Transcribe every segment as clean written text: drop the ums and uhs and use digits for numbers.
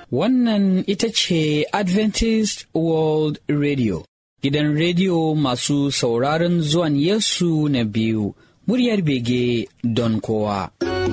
Wannan ita ce Adventist World Radio, gidan rediyo masu sauraron zuwan Yesu na biyu, muryar bege don kowa.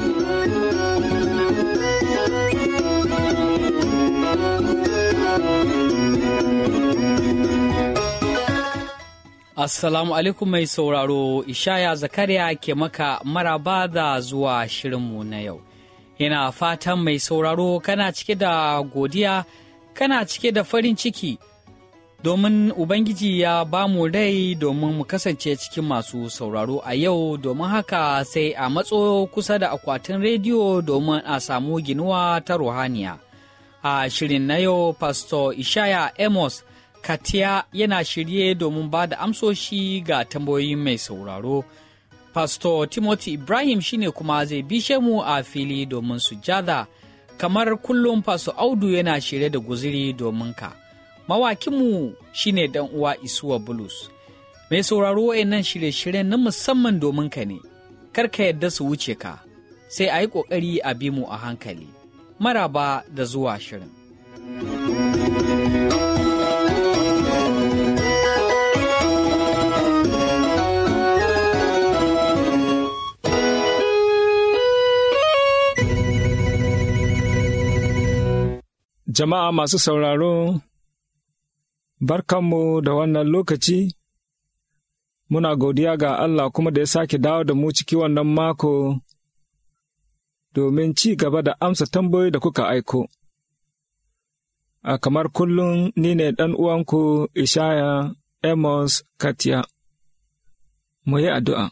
Assalamu alaikum mai sauraro, Ishaya Zakariya ke maka maraba da zuwa shirinmu na yau. Yana fatan mai sauraro kana cike da godiya, kana cike da farin ciki, domin Ubangiji ya ba mu rai domin mu kasance cikin masu sauraro a yau, domin haka sai a matso kusa da akwatin rediyo domin a samu ginuwa ta ruhaniya. A shirin na yau, Pastor Ishaya Amos Katiya yana shirye domin ba da amsoshi ga tambayoyin mai sauraro. Pastor Timothy Ibrahim shine kuma zai bishe mu a fili domin sujada. Kamar kullum Pastor Audu yana shirye da guziri domin ka. Mawakinmu shine dan uwa Isuwa Bulus. Mai sauraro wayannan shirye-shiryen na musamman domin ka ne. Kar ka yadda su wuce ka. Sai a yi ƙoƙari a bi mu a hankali. Maraba da zuwa shirin. Jama'a masu sauraro, barkanmu da wannan lokaci, muna godiya ga Allah kuma da ya sake dawo da mu ciki wannan mako domin ci gaba da amsa tambayoyi da kuka aiko. A kamar kullum ni ne ɗan uwanku Ishaya Amos Katiya. Mu yi addu'a.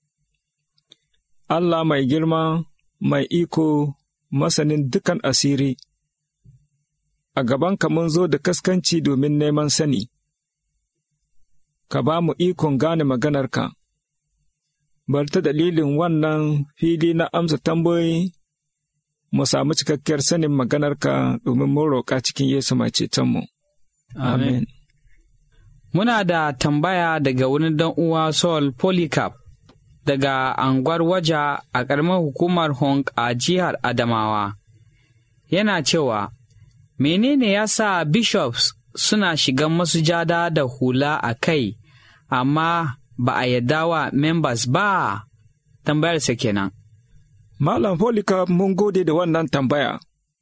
Allah mai girma, mai iko, masanin dukan asiri, a gabanka mun zo da kaskanci domin neman sani, ka ba mu ikon gane maganarka, bar ta dalilin wannan fili na amsa tambayoyi, mu samu cikakkiyar sanin maganarka domin mun roƙa cikin Yesu mai cetonmu. Amen. Muna da tambaya daga wani dan uwa Saul Polycarp daga Angwar Waja a ƙaramar hukumar Hong a jihar Adamawa. Yana cewa, menene ya sa bishops suna shigan masujada da hula a kai, amma ba a yadda wa members ba? Tambayarsa kenan. Malam Polycarp, mun gode da wannan tambaya.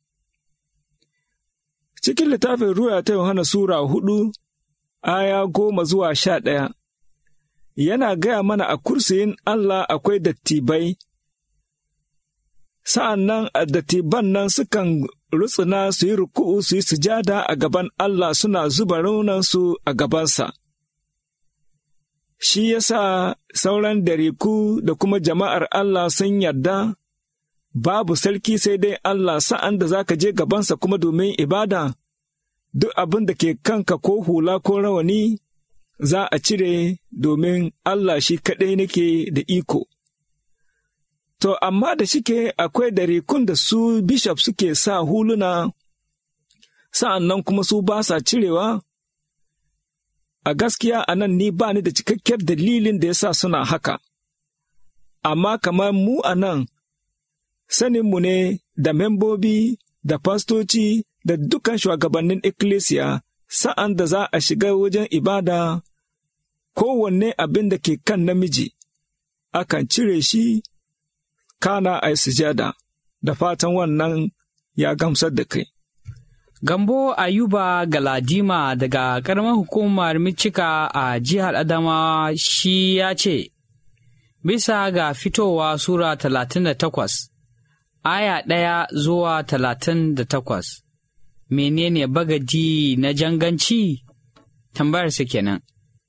Cikin littafin Ruya ta Yohana Sura 4, aya 10-11, yana gaya mana a kursiyin Allah akwai dattibai, sa'an nan a dattiban nan sukan rutsuna su yi ruku'u su yi sujada a gaban Allah suna zuba raunansu a gabansa. Shi ya sa sauran dariku da kuma jama'ar Allah sun yarda babu sarki sai dai Allah, sa'an da za ka je gabansa kuma domin ibada, duk abin da ke kanka ko hula ko rawani za a cire domin Allah shi kaɗai nake da iko. To, amma da shike akwai darikun da su bishop suke sa huluna, sa'an nan kuma su ba sa cirewa, a gaskiya a nan ni ba ni da cikakkiyar dalilin da ya sa suna haka, amma kamar mu a nan, saninmu ne da membobi, da fastoci, da dukan shugabannin ikkilisiya, sa'an da za a shiga wajen ibada, kowanne abin da ke kan namiji, akan cire shi, kana a sujada, da fatan wannan ya gamsar da kai. Gambo Ayuba Galadima daga ƙaramar hukumar Michika a jihar Adamawa shi ya ce, bisa ga Fitowa Sura 38, aya 1-38, menene bagadi na janganci? Tambayarsa kenan.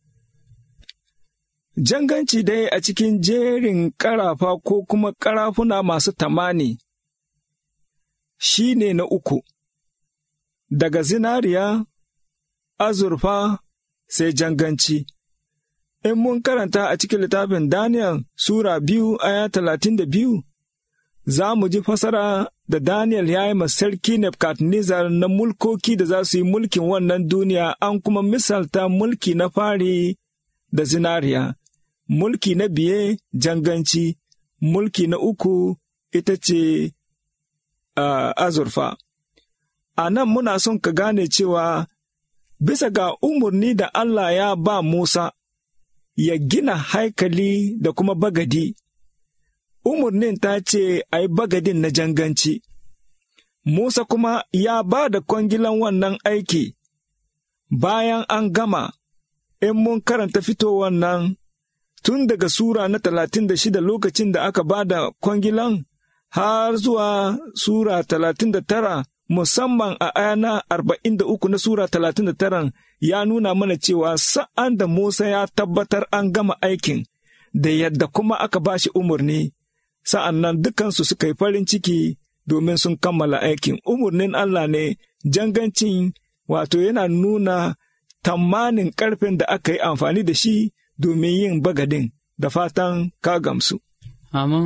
Janganci dai a cikin jerin ƙarafa ko kuma ƙarafuna masu tamani shi ne na uku, daga zinariya, azurfa sai janganci. In mun karanta a cikin littafin Daniyel Sura 2 aya 32, za mu ji fasara da Daniyel ya yi ma sarki Nebukadnezzar na mulkoki da za su yi mulkin wannan duniya, an kuma misalta mulki na fari da zinariya. Mulki na biye janganci, mulki na uku ita ce azurfa. A nan muna son ka gane cewa bisa ga umarni da Allah ya ba Musa ya gina haikali da kuma bagadi, umarnin ta ce a yi bagadin na janganci. Musa kuma ya ba da kwangilan wannan aiki. Bayan an gama, in mun karanta fitowar nan, tun daga Sura na 36 lokacin da aka ba da kwangilan, har zuwa Sura 39, musamman a aya na 43 na Sura 39, ya nuna mana cewa sa'an da Musa ya tabbatar an gama aikin, da yadda kuma aka ba shi umarni, sa'an nan dukansu suka yi farin ciki domin sun kammala aikin. Umarnin Allah ne, jangancin wato yana nuna tamanin ƙarfen da aka yi amfani da shi domin yin bagadin, da fatan ka gamsu. Amin.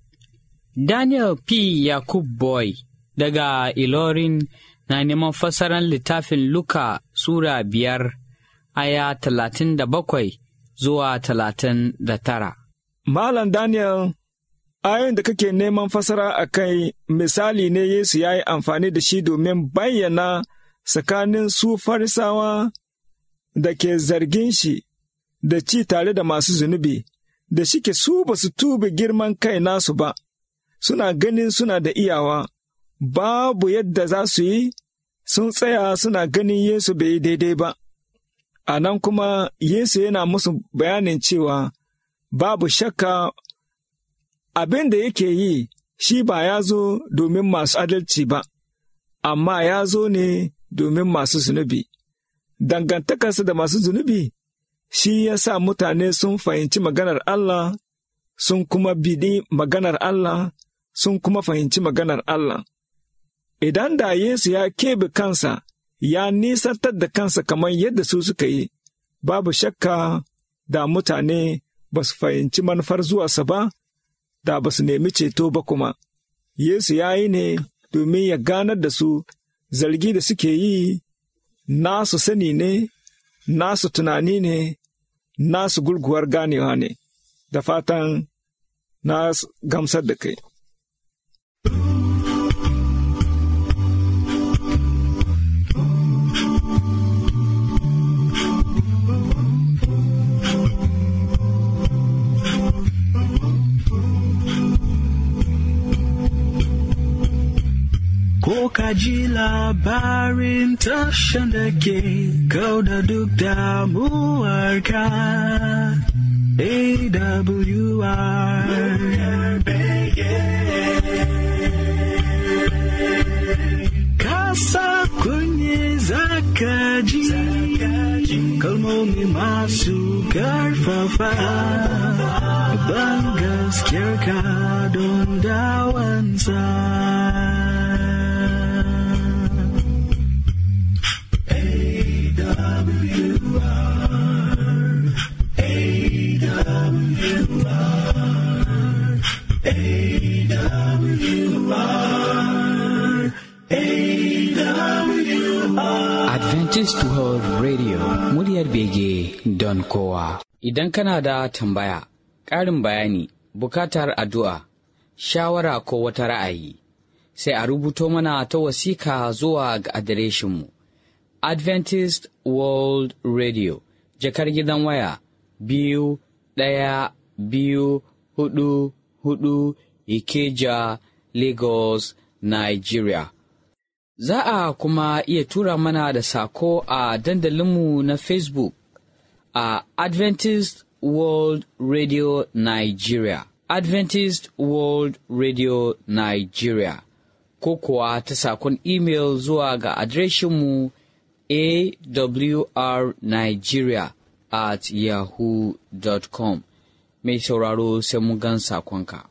Daniel P. Yakub Boy daga Ilorin na neman fassarar littafin Luka Sura 5, aya 37 zuwa 39. Malam Daniel, ayoyin da kake neman fassara a kai misali ne Yesu ya yi amfani da shi domin bayyana tsakanin su Farisawa da ke zargin shi da ci tare da masu zunubi, da shike su ba su tuba girman kai nasu ba, suna ganin suna da iyawa, babu yadda za su yi, sun tsaya suna ganin Yesu bai yi daidai ba. A nan kuma Yesu yana musu bayanin cewa babu shakka abin da yake yi shi ba ya zo domin masu adalci ba, amma ya zo ne domin masu zunubi. Dangantakarsa da masu zunubi shi ya sa mutane sun fahimci maganar Allah, sun kuma biɗi maganar Allah, sun kuma fahimci maganar Allah. Idan da Yesu ya keɓe kansa, ya nisantar da kansa kamar yadda su suka yi, babu shakka da mutane ba su fahimci manufar zuwarsa ba, da ba su nemi ceto ba kuma. Yesu ya yi ne domin ya ganar da su zargi da suke yi, nasu sani ne, nasu tunani ne, nasu gurguwar ganewa ne, da fatan na gamsar da kai. Ko ka ji labarin tashan da ke kauda duk damuwarka, AWR. Kasa kunye zaka ji kalmomi masu karfafa, ban gaskiyarka don dawansa. Adventist World Radio, muryar bege don kowa. Idan kana da tambaya, ƙarin bayani, bukatar addu'a, shawara ko wata ra'ayi, sai a rubuto mana ta wasiƙa zuwa ga adireshinmu. Adventist World Radio, jakar gidan waya 21244 Ikeja, Lagos, Nigeria. Za a kuma iya tura mana da sako a dandalinmu na Facebook a Adventist World Radio Nigeria, Adventist World Radio Nigeria, ko kuwa ta sakon email zuwa ga adireshinmu awrnigeria@yahoo.com. Mai sauraro sai mu gan sakonka.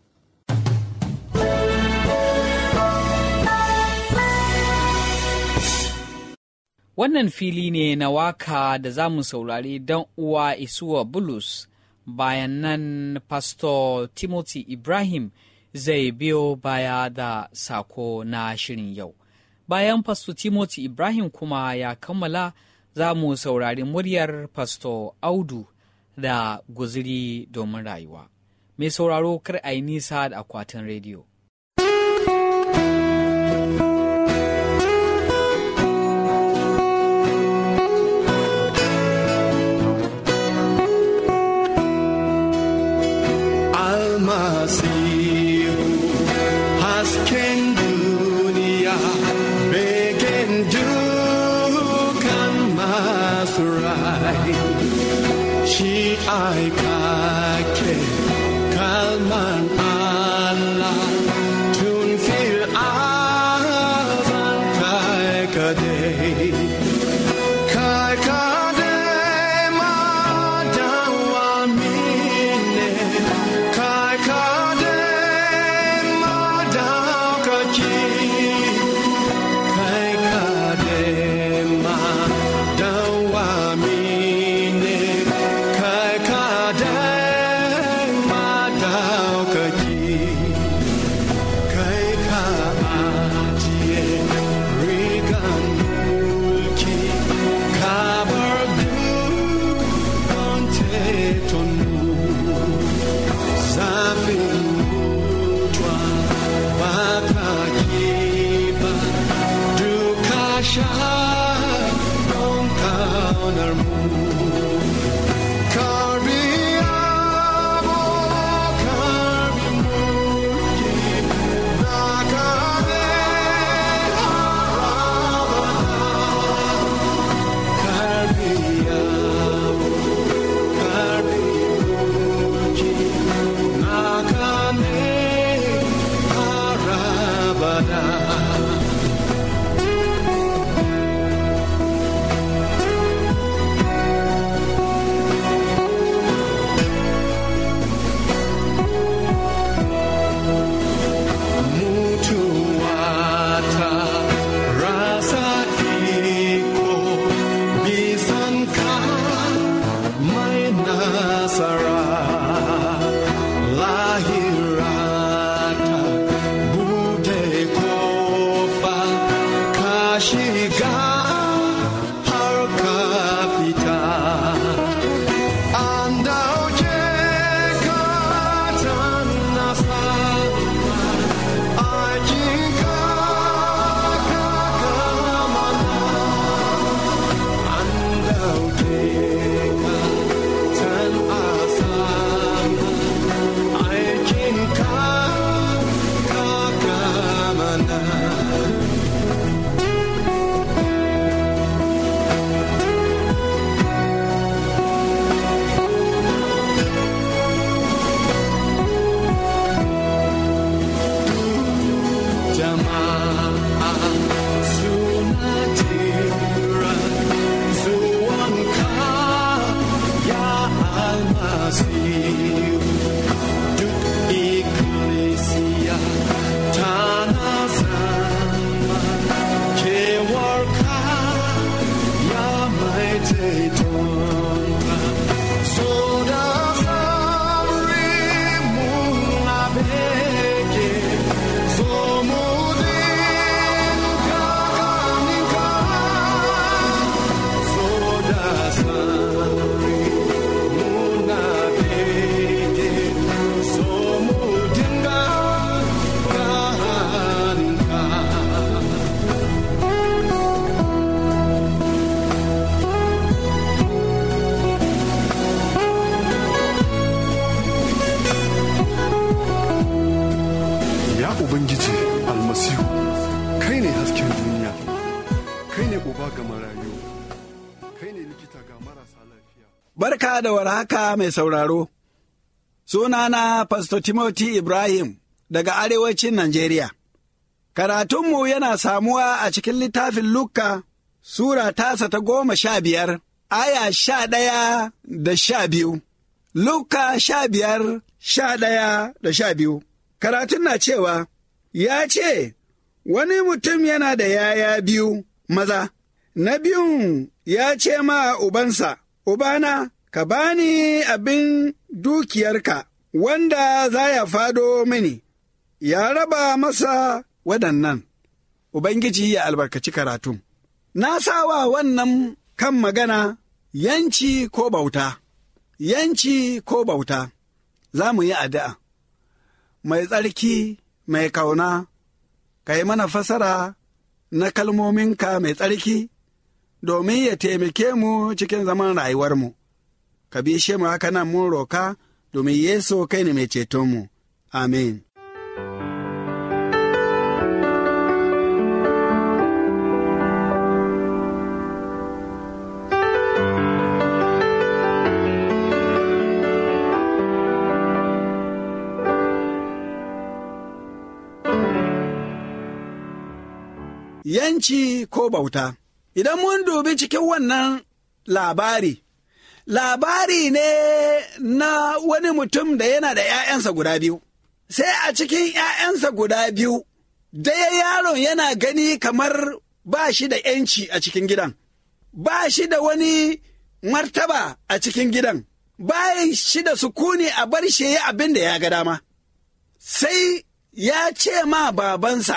Wannan fili ne na waka da za mu saurari don uwa Isuwa Bulus, bayan nan Pastor Timothy Ibrahim zai biyo baya da sako na shirin yau. Bayan Pastor Timothy Ibrahim kuma ya kammala, za mu saurari muryar Pastor Audu da guziri domin rayuwa. Mai sauraro kar a yi nisa da akwatin rediyo. aikake kalman Allah tun fil azal kai kadai Ubangiji almasihu kai ne hasken duniya, kai ne uba ga marayu, kai ne likita ga marasa lafiya. Barka da warhaka mai sauraro, sunana Pastor Timothy Ibrahim daga arewacin Najeriya. Karatunmu yana samuwa a cikin littafin Luka, Sura tasa ta 15, aya 11 da 12. Luka 15, 11 da 12. Karatun na cewa, ya ce, wani mutum yana da yaya biyu maza, na biyun ya ce ma ubansa, Ubana, ka bani abin dukiyarka wanda za ya fado mini, ya raba masa waɗannan. Ubangiji ya albarkaci karatun. Na sawa wannan kan magana yanci ko bauta, yanci ko bauta, za mu yi addu'a. Mai tsarki, mai kauna, ka yi mana fasara na kalmominka mai tsarki, domin ya taimake mu cikin zaman rayuwarmu. Ka bishe mu haka nan mun roka, domin Yesu kai ne mai cetonmu. Amin. yanci ko bauta. Idan mun dubi cikin wannan labari ne na wani mutum da yana da ‘ya'yansa guda biyu. Sai a cikin ‘ya'yansa guda biyu, daya yaron yana gani kamar ba shi da ‘yanci a cikin gidan, ba shi da wani martaba a cikin gidan, ba shi da sukuni a bar shi abin da ya ga dama. Sai ya ce ma babansa,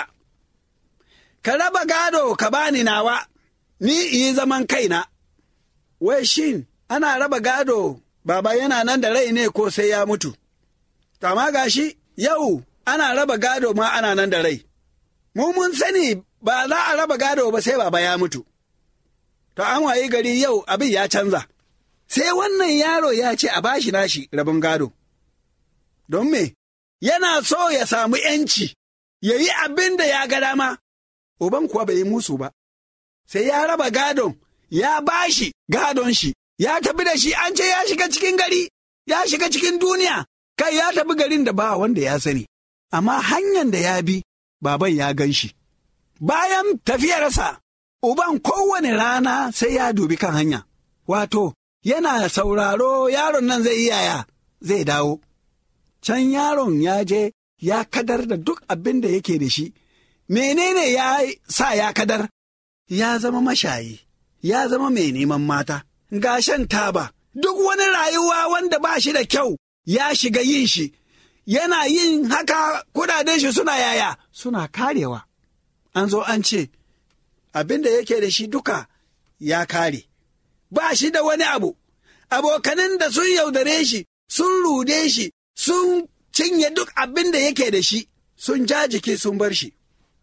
ka raba gado ka bani nawa, ni yi zaman kaina. Wai shin ana raba gado baba yana nan da rai ne ko sai ya mutu? Kama gashi yau ana raba gado ma ana nan da rai. Mun sani ba za a raba gado ba sai baba ya mutu. To an wayi gari yau abin ya canza. Sai wannan yaro ya ce a bashi nashi rabin gado. Don me? Yana so ya samu ‘yanci, ya yi abin da ya ga dama. Uban kuwa bai yi musu ba. Sai ya raba gadon, ya bashi gadon shi, ya tafi da shi an ce ya shiga cikin gari, ya shiga cikin duniya, kai ya tafi garin da ba wanda ya sani. Amma hanyar da ya bi, baban ya gan shi. Bayan tafiyarsa, uban kowane rana sai ya dubi kan hanya. Wato, yana sauraro yaron nan zai yi yaya, zai dawo. Can yaron ya je ya kadar da duk abin da yake da shi. Menene ya sa ya kadar? Ya zama mashayi, ya zama mai neman mata, ga shan taba, duk wani rayuwa wanda ba shi da kyau ya shiga yin shi, yana yin haka kudaden shi suna yaya, suna karewa. An zo an ce, abin da yake da shi duka ya kare, ba shi da wani abu, abokanin da sun yaudare shi, sun rude shi, sun cinye duk abin da yake da shi, sun ja jiki sun bar shi.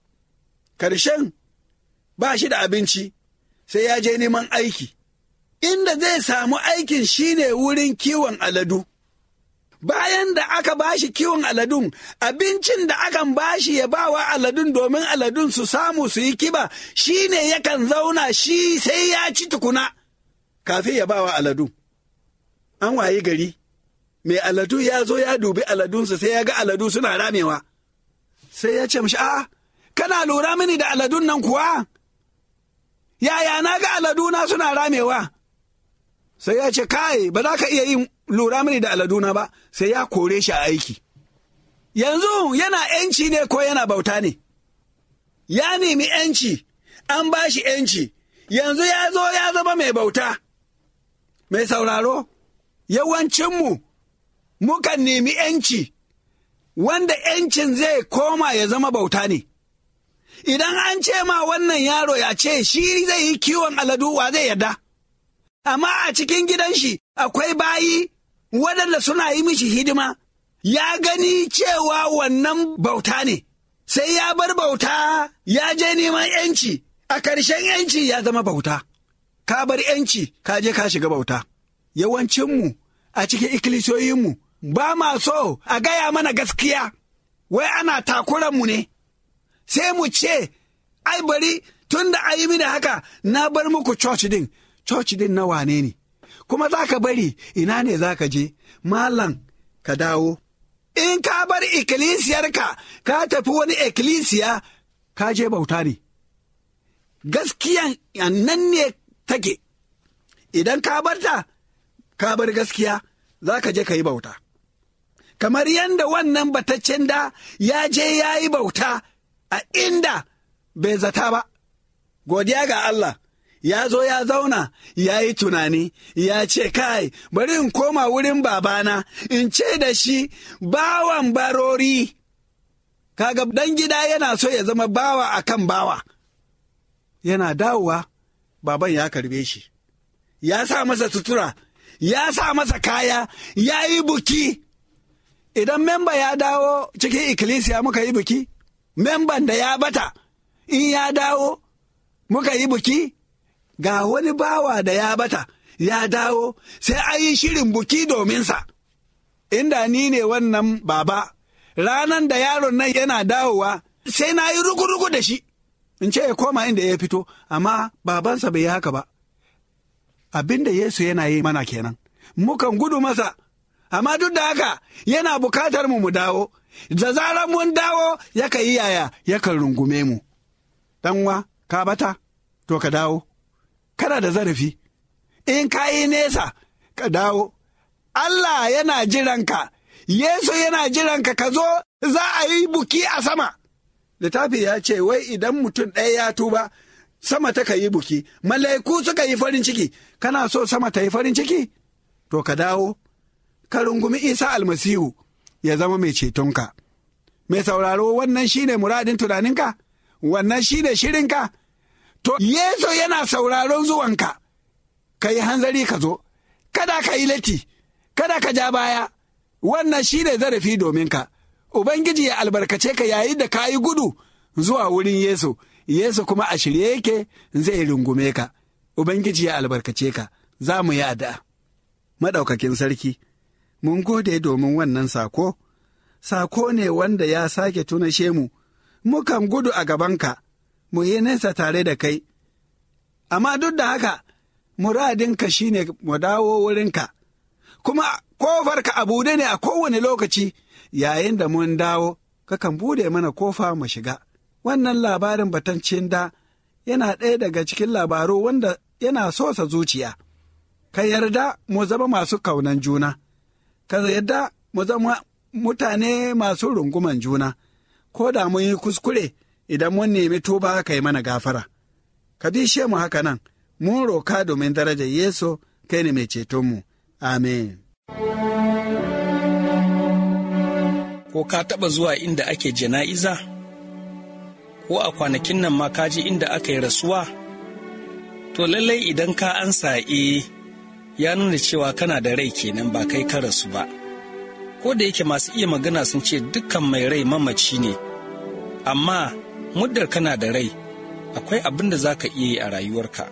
Karshen ba shi da abinci, sai ya je neman aiki, inda zai samu aikin shine wurin kiwon aladu. Bayan da aka bashi kiwon aladun, abincin da akan bashi ya bawa aladun domin aladun su samu su yi kiba, shine yakan zauna shi sai ya ci tukuna, kafin ya bawa aladu. An wayi gari, mai aladu ya zo ya dubi aladunsa sai ya ga aladu suna ramewa. Sai ya ce mashi, a'a, kana lura mini da aladun nan kuwa? Yaya na ga aladuna suna ramewa? Sai ya ce, kai, ba za ka iya yin lura mini da aladuna ba, sai ya kore shi a aiki. Yanzu yana ‘yanci ne ko yana bauta ne? Ya nemi ‘yanci, an ba shi ‘yanci, yanzu ya zo ya zama mai bauta. Mai sauraro, yawancinmu mukan nemi ‘yanci, wanda ‘yancin zai koma ya zama bauta ne. Idan an ce ma wannan yaro ya ce shi zai yi kiwon aladu wa zai yarda. Amma a cikin gidan shi akwai bayi waɗanda suna yi mishi hidima, ya gani cewa wannan bauta ne, sai ya bar bauta ya je neman ‘yanci, a ƙarshen ‘yanci ya zama bauta. Ka bar ‘yanci ka je ka shiga bauta. Yawancinmu a cikin ikkilisiyoyinmu ba ma so a gaya mana gaskiya, wai ana takuranmu ne. Sai mu ce, ai bari tun da a yi mini haka na bar muku coci din na wane ne, kuma za ka bari ina ne za ka je, malam ka dawo. In ka bar ikkilisiyarka ka tafi wani ikkilisiya ka je bauta ne. Gaskiyan nan ne take, idan ka bar ta, ka bar gaskiya za ka je ka yi bauta. Kamar yadda wannan bataccen da ya je ya yi bauta a inda bai zata ba, godiya ga Allah, ya zo ya zauna ya yi tunani, ya ce, kai, bari in koma wurin babana, in ce da shi bawan barori. Kaga dan gida yana so ya zama bawa akan bawa. Yana dawowa, baban ya karbe shi, ya sa masa sutura, ya sa masa kaya, ya yi buki. Idan memba ya dawo cikin ikkilisiya muka yi buki, memban da ya bata, in ya dawo, muka yi buki, ga wani bawa da ya bata, ya dawo, sai an yi shirin buki dominsa. Inda ni ne wannan baba, ranan da yaron nan yana dawowa, sai na yi rugu-rugu da shi, in ce ya koma inda ya fito, amma babansa bai yi haka ba. Abin da Yesu yana yi mana kenan, mukan gudu masa, amma duk da haka yana bukatar mu dawo. Da zarar mun dawo, yaka yi yaya, yakan rungume mu. Ɗanwa, ka bata, to ka dawo, kana da zarafi, in ka yi nesa, ka dawo, Allah yana jiranka, Yesu yana jiranka ka zo za a yi buki a sama. Littafi ya ce, wai idan mutum ɗaya ya tuba, sama ta ka yi buki, mala'iku suka yi farin ciki, kana so sama ta yi farin ciki? To ka dawo, ka rungumi Isa almasihu ya zama mai cetonka. Mai sauraro, wannan shine muradin tunaninka? Wannan shine shirinka? To, Yesu yana sauraron zuwanka, ka yi hanzari ka zo, kada ka yi latti, kada ka ja baya, wannan shine zarafi domin ka. Ubangiji ya albarkace ka yayin da ka yi gudu zuwa wurin Yesu, Yesu kuma a shirye yake zai rungume ka. Ubangiji ya albarkace ka, za mu yi addu'a. Maɗaukakin sarki, mun gode domin wannan sako ne wanda ya sake tunashe mu, mukan gudu a gabanka, mu yi nesa tare da kai. Amma duk da haka, muradinka shi ne mu dawo wurinka, kuma kofarka a buɗe ne a kowane lokaci, yayin da mun dawo, kakan buɗe mana kofa mu shiga. Wannan labarin batancin da yana ɗaya daga cikin labaru wanda yana sosa zuciya. Ka yarda mu zama masu kaunan juna, ka yarda mu zama mutane masu runguman juna, ko da mun yi kuskure idan mun nemi tuba ka yi mana gafara. Ka bishe mu haka nan, mun roka domin darajar Yesu, kai ne mai cetonmu. Amen. Ko ka taɓa zuwa inda ake jana'iza? Ko a kwanakin nan ma ka ji inda aka yi rasuwa? To lallai idan ka ansa ya nuna cewa kana da rai kenan ba kai ka rasu ba. Ko da yake masu iya magana sun ce dukkan mai rai mamaci ne, amma muddar kana da rai, akwai abin da za ka iya yi a rayuwarka.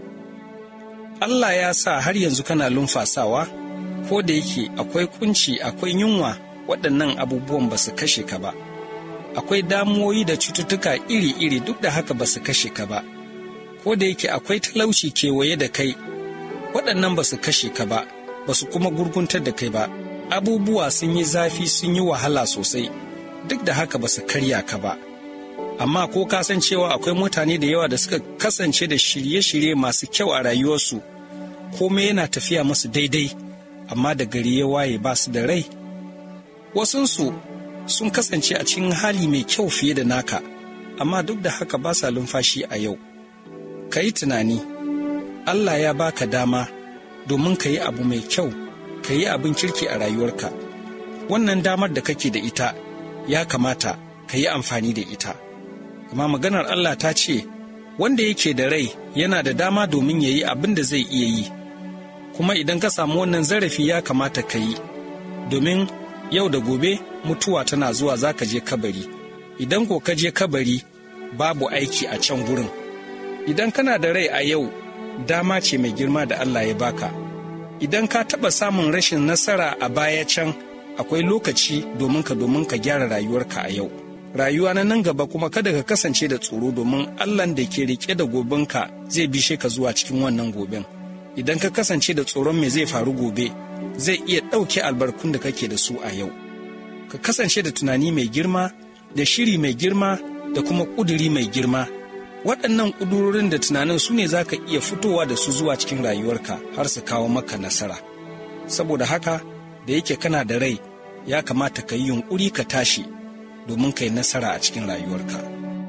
Allah ya sa har yanzu kana lumfasawa, ko da yake akwai kunci, akwai yunwa, waɗannan abubuwan ba su kashe ka ba. Akwai damuwoyi da cututtuka iri-iri, duk da haka ba su kashe ka ba. Ko da yake akwai talauci kewaye da kai, waɗannan ba su kashe ka ba, ba su kuma gurguntar da kai ba. Abubuwa sun yi zafi, sun yi wahala sosai, duk da haka ba su karya ka ba. Amma ko ka san cewa akwai mutane da yawa da suka kasance da shirye-shirye masu kyau a rayuwarsu, komai yana tafiya musu daidai, amma da gari ya waye ba su da rai. Wasunsu sun kasance a cikin hali mai kyau fiye da naka, amma duk da haka ba sa lumfashi a yau. Ka yi tunani, Allah ya baka dama domin ka yi abu mai kyau, ka yi abin kirki a rayuwarka. Wannan damar da kake da ita, ya kamata ka yi amfani da ita. Amma maganar Allah ta ce, wanda yake da rai yana da dama domin ya yi abin da zai iya yi. Kuma idan ka samu wannan zarafi ya kamata ka yi, domin yau da gobe mutuwa tana zuwa za ka je kabari. Idan ko ka je kabari, babu aiki a can gurin. Idan kana da rai a yau, dama ce mai girma da Allah ya baka. Idan ka taɓa samun rashin nasara a baya can, akwai lokaci domin ka gyara rayuwarka a yau. Rayuwa na nan gaba kuma kada ka kasance da tsoro, domin Allahn da ke rike da gobenka zai bishe ka zuwa cikin wannan goben. Idan ka kasance da tsoron me zai faru gobe, zai iya ɗauke albarkun da kake da su a yau. Ka kasance da tunani mai girma, da shiri mai girma, da kuma ƙuduri mai girma. Waɗannan ƙudurorin da tunanin su ne za ka iya fitowa da su zuwa cikin rayuwarka har su kawo maka nasara. Saboda haka, da yake kana da rai, ya kamata ka yi yunƙuri ka tashi domin ka yi nasara a cikin rayuwarka.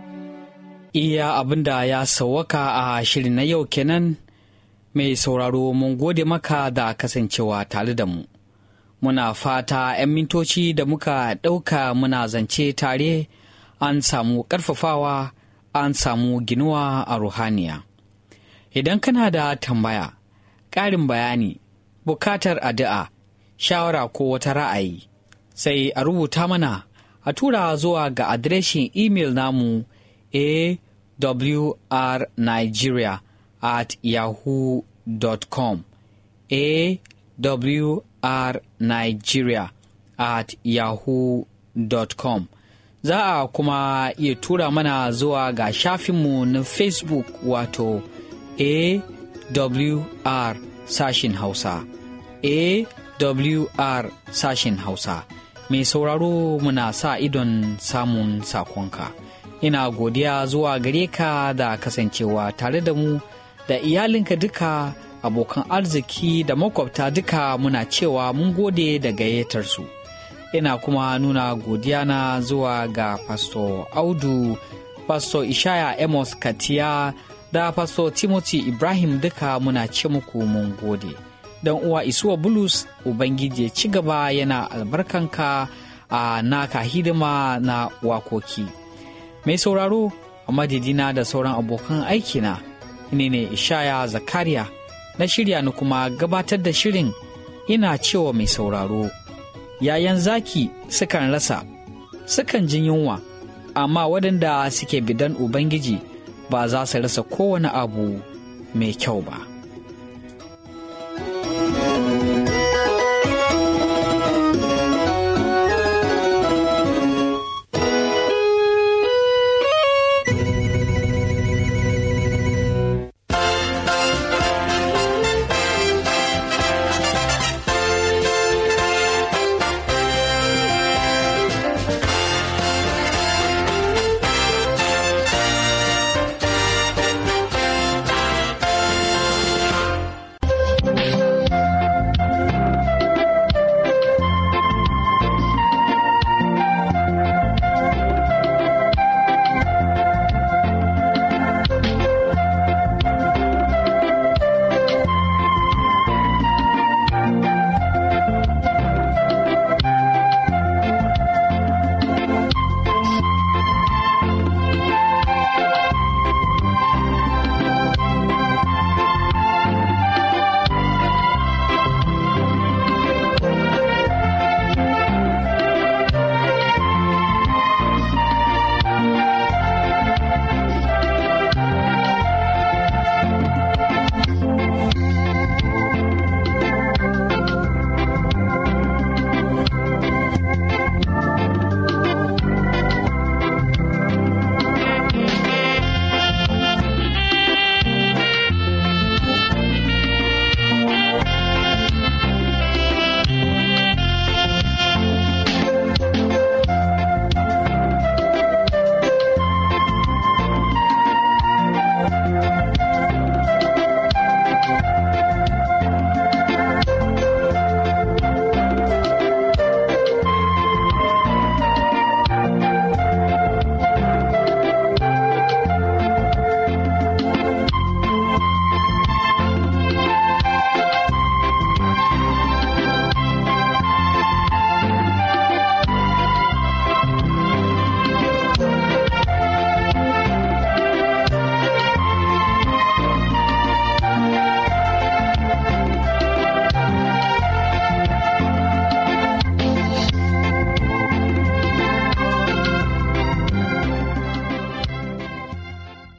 Iya abin da ya sawwaka a shirin na yau kenan. Mai sauraro, mun gode maka da kasancewa tare da mu. Muna fata 'yan mintoci da muka ɗauka muna zance tare an samu ƙarfafawa, an samu ginuwa a ruhaniya. Idan kana da tambaya, ƙarin bayani, bukatar addu'a, shawara ko wata ra'ayi, sai a rubuta mana a tura zuwa ga adireshin imel namu awrnigeria@yahoo.com awrnigeria@yahoo.com. Za a kuma iya tura mana zuwa ga shafinmu na Facebook, wato AWR sashin Hausa. AWR sashin Hausa. Mai sauraro, muna sa idon samun sakonka. ina godiya zuwa gare ka da kasancewa tare da mu da iyalinka duka, abokan arziki da makwabta duka muna cewa mun gode da gayyatarsu. Ina kuma nuna godiya na zuwa ga Pastor Audu, Pastor Ishaya Amos Katiya da Pastor Timothy Ibrahim duka muna ce muku mun gode. Dan uwa Isuwa Bulus, Ubangiji ci gaba yana albarkanka a naka hidima na wakoki. Mai sauraro, a madadina da sauran abokan aikina, ne Ishaya Zakariya, na shirya ni kuma gabatar da shirin, ina cewa mai sauraro, yayan zaki sukan rasa, sukan jin yunwa, amma waɗanda suke bidan Ubangiji ba za su rasa kowane abu mai kyau ba.